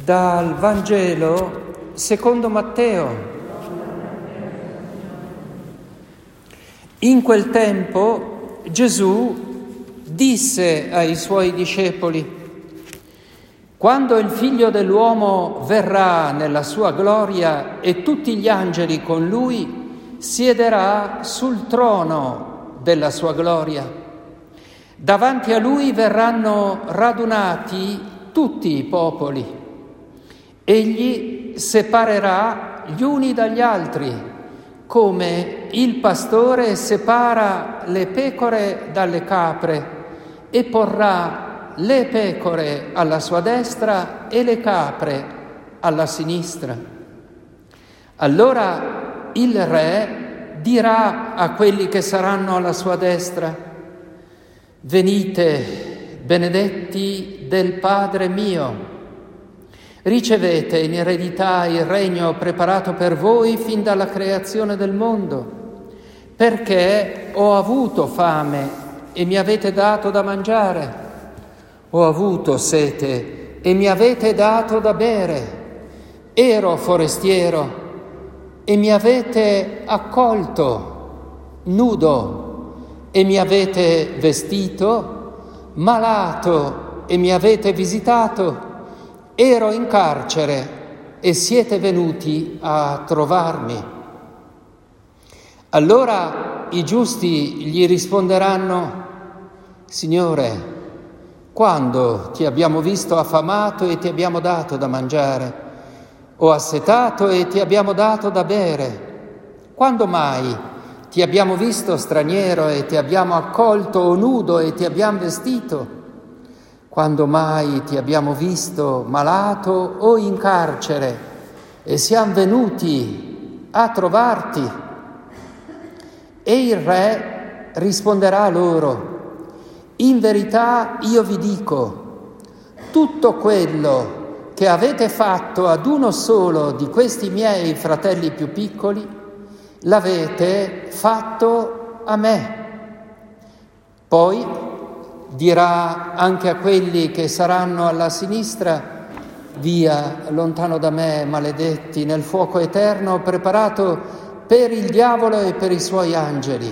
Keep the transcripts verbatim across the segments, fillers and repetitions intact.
Dal Vangelo secondo Matteo. In quel tempo Gesù disse ai suoi discepoli: quando il Figlio dell'uomo verrà nella sua gloria e tutti gli angeli con lui, siederà sul trono della sua gloria. Davanti a lui verranno radunati tutti i popoli. Egli separerà gli uni dagli altri, come il pastore separa le pecore dalle capre, e porrà le pecore alla sua destra e le capre alla sinistra. Allora il re dirà a quelli che saranno alla sua destra: venite, benedetti del Padre mio, ricevete in eredità il regno preparato per voi fin dalla creazione del mondo, perché ho avuto fame e mi avete dato da mangiare, ho avuto sete e mi avete dato da bere, ero forestiero e mi avete accolto, nudo e mi avete vestito, malato e mi avete visitato, ero in carcere e siete venuti a trovarmi. Allora i giusti gli risponderanno: Signore, quando ti abbiamo visto affamato e ti abbiamo dato da mangiare, o assetato e ti abbiamo dato da bere? Quando mai ti abbiamo visto straniero e ti abbiamo accolto, o nudo e ti abbiamo vestito? Quando mai ti abbiamo visto malato o in carcere e siamo venuti a trovarti? E il re risponderà loro: in verità io vi dico, tutto quello che avete fatto ad uno solo di questi miei fratelli più piccoli, l'avete fatto a me. Poi dirà anche a quelli che saranno alla sinistra: via, lontano da me, maledetti, nel fuoco eterno preparato per il diavolo e per i suoi angeli.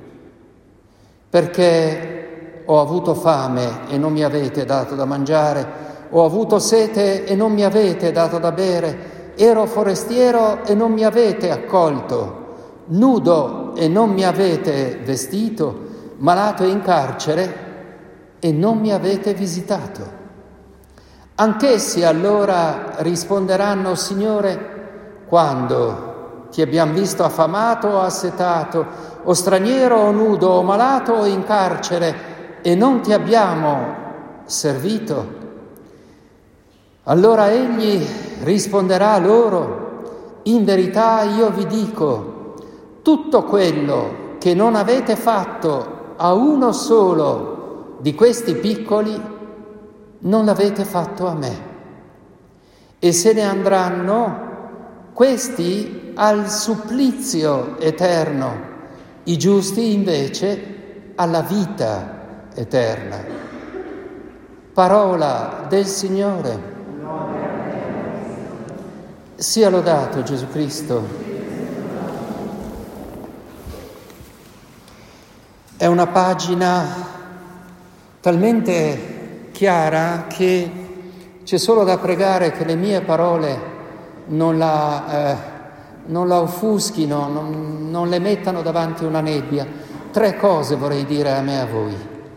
Perché ho avuto fame e non mi avete dato da mangiare, ho avuto sete e non mi avete dato da bere, ero forestiero e non mi avete accolto, nudo e non mi avete vestito, malato e in carcere e non mi avete visitato. Anch'essi allora risponderanno: Signore, quando ti abbiamo visto affamato o assetato, o straniero o nudo, o malato o in carcere, e non ti abbiamo servito? Allora egli risponderà loro: in verità io vi dico, tutto quello che non avete fatto a uno solo di questi piccoli, non l'avete fatto a me. E se ne andranno questi al supplizio eterno, i giusti invece alla vita eterna. Parola del Signore. Sia lodato Gesù Cristo. È una pagina talmente chiara che c'è solo da pregare che le mie parole non la, eh, non la offuschino, non, non le mettano davanti una nebbia. Tre cose vorrei dire a me e a voi.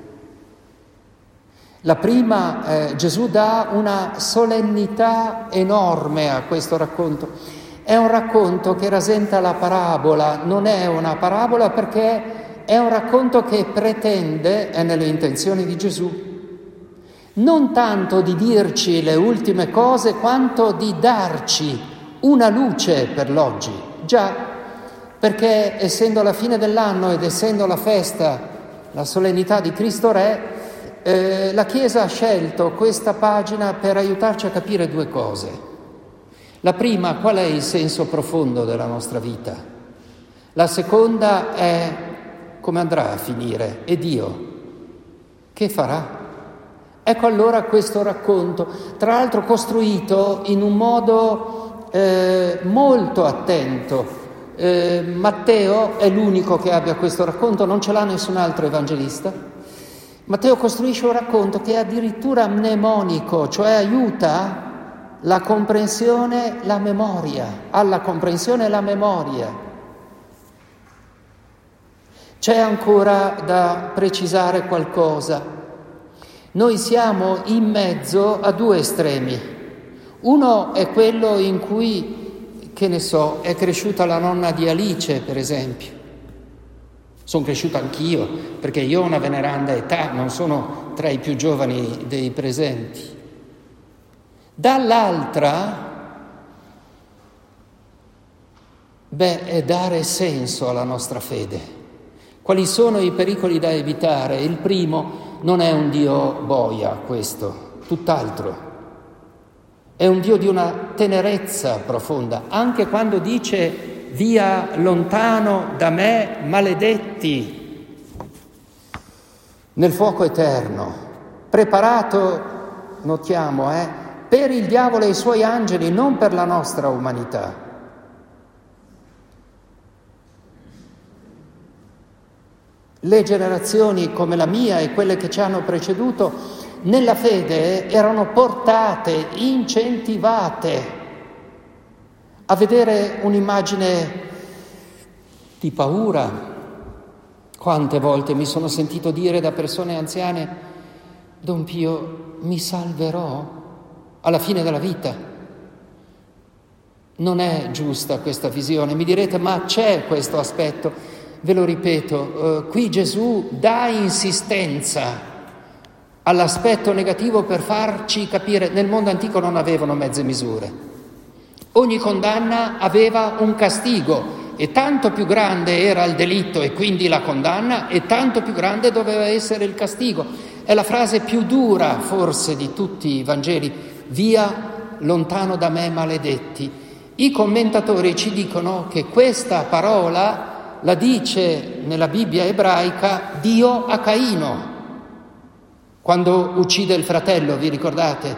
La prima, eh, Gesù dà una solennità enorme a questo racconto. È un racconto che rasenta la parabola, non è una parabola perché è un racconto che pretende, è nelle intenzioni di Gesù, non tanto di dirci le ultime cose, quanto di darci una luce per l'oggi. Già, perché essendo la fine dell'anno ed essendo la festa, la solennità di Cristo Re, eh, la Chiesa ha scelto questa pagina per aiutarci a capire due cose. La prima, qual è il senso profondo della nostra vita? La seconda è come andrà a finire e Dio che farà? Ecco allora questo racconto, tra l'altro costruito in un modo eh, molto attento. Eh, Matteo è l'unico che abbia questo racconto, non ce l'ha nessun altro evangelista. Matteo costruisce un racconto che è addirittura mnemonico, cioè aiuta la comprensione, la memoria, alla comprensione e la memoria. C'è ancora da precisare qualcosa. Noi siamo in mezzo a due estremi. Uno è quello in cui, che ne so, è cresciuta la nonna di Alice, per esempio. Sono cresciuto anch'io, perché io ho una veneranda età, non sono tra i più giovani dei presenti. Dall'altra, beh, è dare senso alla nostra fede. Quali sono i pericoli da evitare? Il primo, non è un Dio boia questo, tutt'altro. È un Dio di una tenerezza profonda, anche quando dice via lontano da me maledetti, nel fuoco eterno, preparato, notiamo, eh, per il diavolo e i suoi angeli, non per la nostra umanità. Le generazioni come la mia e quelle che ci hanno preceduto nella fede erano portate, incentivate a vedere un'immagine di paura. Quante volte mi sono sentito dire da persone anziane: Don Pio, mi salverò alla fine della vita? Non è giusta questa visione. Mi direte, ma c'è questo aspetto. Ve lo ripeto, eh, qui Gesù dà insistenza all'aspetto negativo per farci capire. Nel mondo antico non avevano mezze misure. Ogni condanna aveva un castigo e tanto più grande era il delitto e quindi la condanna e tanto più grande doveva essere il castigo. È la frase più dura forse di tutti i Vangeli: via lontano da me maledetti. I commentatori ci dicono che questa parola la dice nella Bibbia ebraica Dio a Caino, quando uccide il fratello, vi ricordate?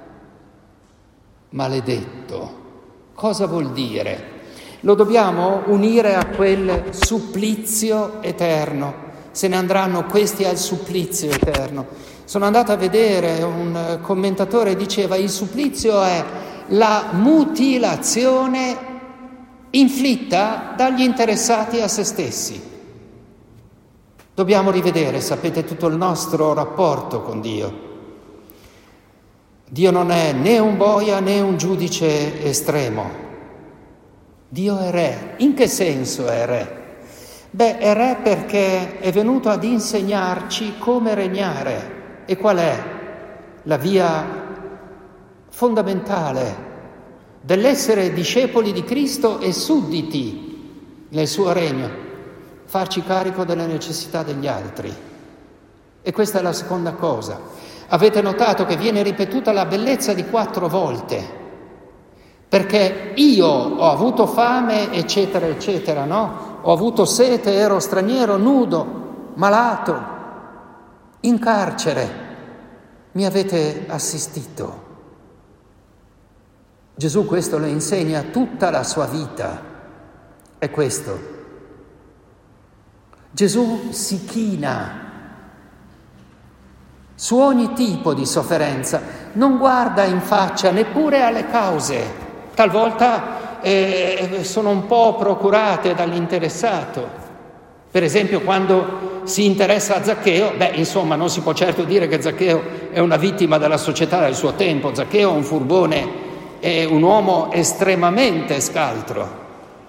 Maledetto. Cosa vuol dire? Lo dobbiamo unire a quel supplizio eterno. Se ne andranno questi al supplizio eterno. Sono andato a vedere, un commentatore diceva: il supplizio è la mutilazione inflitta dagli interessati a se stessi. Dobbiamo rivedere, sapete, tutto il nostro rapporto con Dio. Dio non è né un boia né un giudice estremo. Dio è re. In che senso è re? Beh, è re perché è venuto ad insegnarci come regnare. E qual è la via fondamentale dell'essere discepoli di Cristo e sudditi nel suo regno? Farci carico delle necessità degli altri. E questa è la seconda cosa. Avete notato che viene ripetuta la bellezza di quattro volte, perché io ho avuto fame, eccetera, eccetera, no? Ho avuto sete, ero straniero, nudo, malato, in carcere, mi avete assistito. Gesù questo lo insegna tutta la sua vita, è questo. Gesù si china su ogni tipo di sofferenza, non guarda in faccia neppure alle cause, talvolta eh, sono un po' procurate dall'interessato. Per esempio, quando si interessa a Zaccheo, beh, insomma, non si può certo dire che Zaccheo è una vittima della società del suo tempo. Zaccheo è un furbone, è un uomo estremamente scaltro.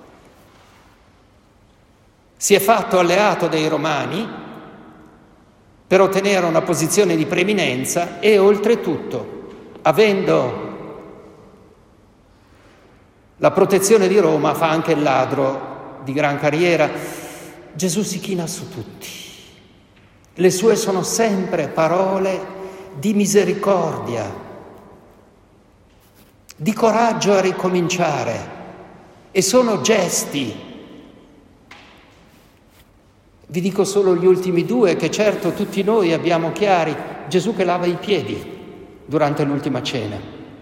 Si è fatto alleato dei Romani per ottenere una posizione di preeminenza e oltretutto, avendo la protezione di Roma, fa anche il ladro di gran carriera. Gesù si china su tutti. Le sue sono sempre parole di misericordia, di coraggio a ricominciare, e sono gesti. Vi dico solo gli ultimi due, che certo tutti noi abbiamo chiari: Gesù che lava i piedi durante l'ultima cena.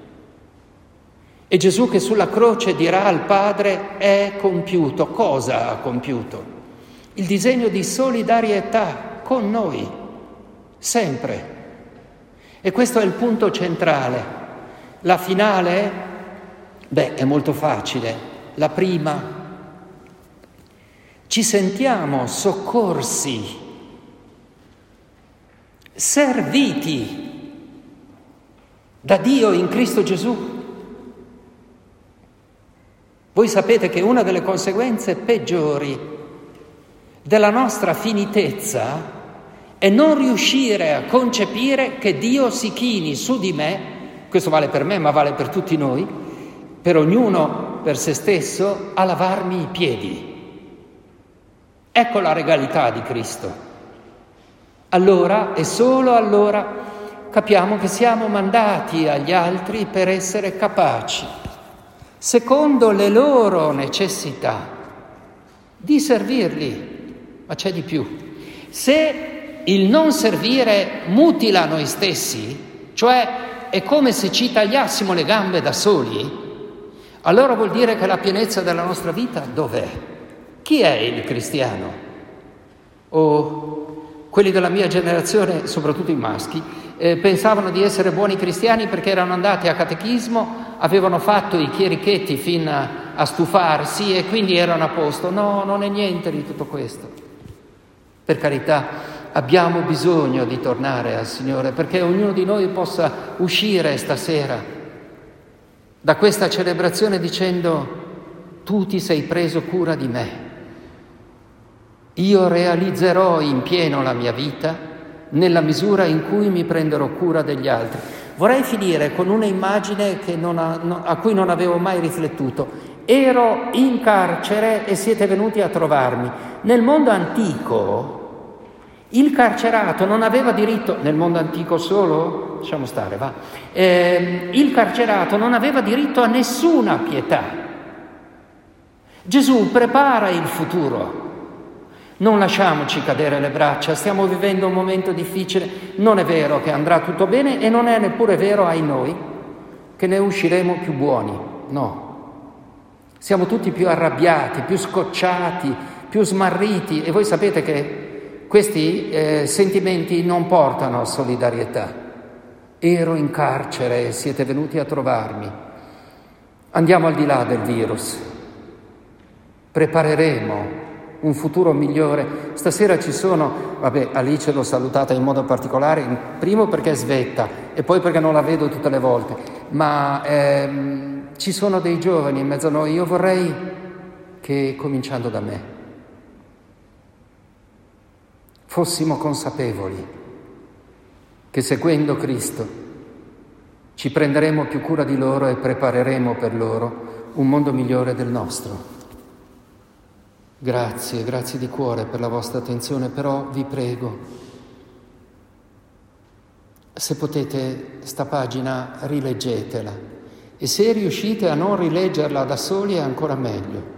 E Gesù che sulla croce dirà al Padre: è compiuto. Cosa ha compiuto? Il disegno di solidarietà con noi, sempre. E questo è il punto centrale. La finale? Beh, è molto facile. La prima: ci sentiamo soccorsi, serviti da Dio in Cristo Gesù. Voi sapete che una delle conseguenze peggiori della nostra finitezza è non riuscire a concepire che Dio si chini su di me, questo vale per me ma vale per tutti noi, per ognuno per se stesso, a lavarmi i piedi. Ecco la regalità di Cristo. Allora, e solo allora, capiamo che siamo mandati agli altri per essere capaci, secondo le loro necessità, di servirli. Ma c'è di più. Se il non servire mutila noi stessi, cioè è come se ci tagliassimo le gambe da soli, allora vuol dire che la pienezza della nostra vita dov'è? Chi è il cristiano? O quelli della mia generazione, soprattutto i maschi, eh, pensavano di essere buoni cristiani perché erano andati a catechismo, avevano fatto i chierichetti fin a, a stufarsi e quindi erano a posto. No, non è niente di tutto questo. Per carità, abbiamo bisogno di tornare al Signore perché ognuno di noi possa uscire stasera da questa celebrazione dicendo: tu ti sei preso cura di me, io realizzerò in pieno la mia vita nella misura in cui mi prenderò cura degli altri. Vorrei finire con una immagine che non ha, no, a cui non avevo mai riflettuto. Ero in carcere e siete venuti a trovarmi. Nel mondo antico il carcerato non aveva diritto, nel mondo antico solo, lasciamo stare, va, eh, il carcerato non aveva diritto a nessuna pietà. Gesù prepara il futuro. Non lasciamoci cadere le braccia, stiamo vivendo un momento difficile, non è vero che andrà tutto bene e non è neppure vero, ai noi, che ne usciremo più buoni, no. Siamo tutti più arrabbiati, più scocciati, più smarriti e voi sapete che questi eh, sentimenti non portano a solidarietà. Ero in carcere e siete venuti a trovarmi. Andiamo al di là del virus, prepareremo un futuro migliore. Stasera ci sono, vabbè, Alice l'ho salutata in modo particolare, primo perché è svetta e poi perché non la vedo tutte le volte, ma ehm, ci sono dei giovani in mezzo a noi. Io vorrei che, cominciando da me, fossimo consapevoli che seguendo Cristo ci prenderemo più cura di loro e prepareremo per loro un mondo migliore del nostro. Grazie, grazie di cuore per la vostra attenzione, però vi prego, se potete, sta pagina rileggetela e se riuscite a non rileggerla da soli è ancora meglio.